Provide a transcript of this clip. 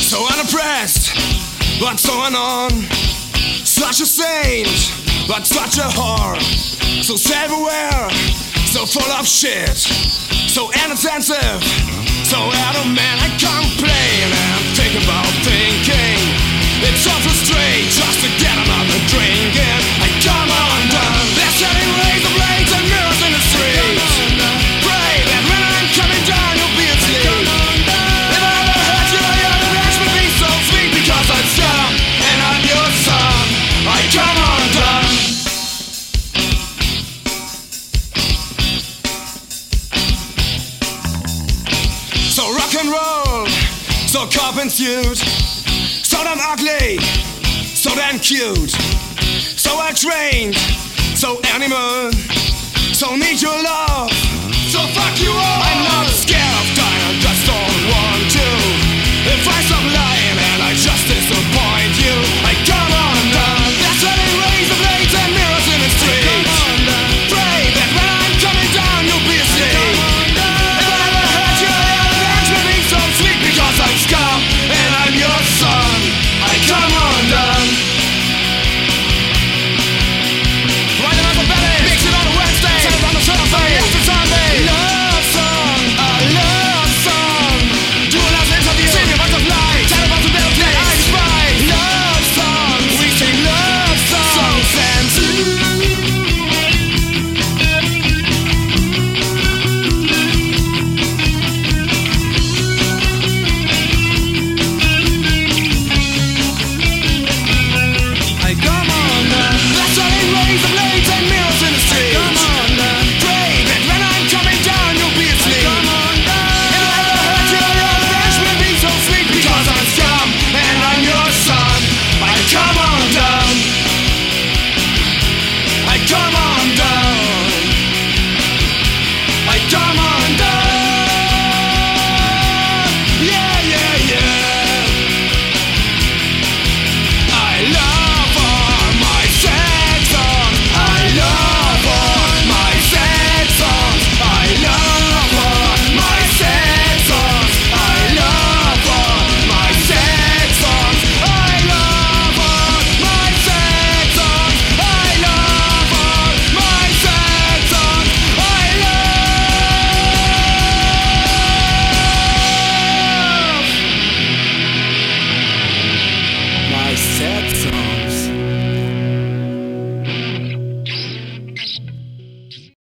So unimpressed, but so unknown. Such a saint, but such a whore. So self-aware, so full of shit. So inattentive, so out of man. I complain and think about thinking. It's awful straight just to get another drink in. I come undone. They're setting razor blades and mirrors in the street. Pray that when I'm coming down you'll be asleep. If I ever hurt you, your revenge would be so sweet. Because I'm some and I'm your son. I come undone. So rock and roll, so cop and suit. So damn ugly, so damn cute. So well trained, so animal. So need your love, so fuck you all. I'm not scared of dying, I just don't want